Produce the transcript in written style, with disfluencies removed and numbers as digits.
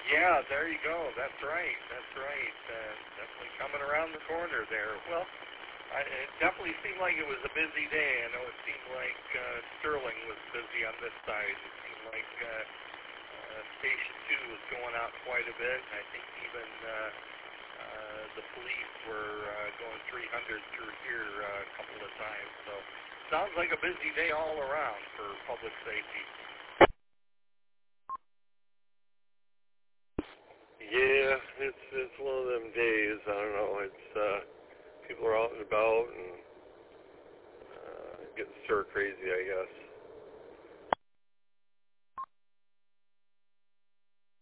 Yeah, there you go. That's right. That's right. Definitely coming around the corner there. Well, it definitely seemed like it was a busy day. I know it seemed like Sterling was busy on this side. It seemed like Station 2 was going out quite a bit. I think even the police were going 300 through here a couple of times. So sounds like a busy day all around for public safety. Yeah, it's one of them days. I don't know. It's people are out and about and getting stir crazy, I guess.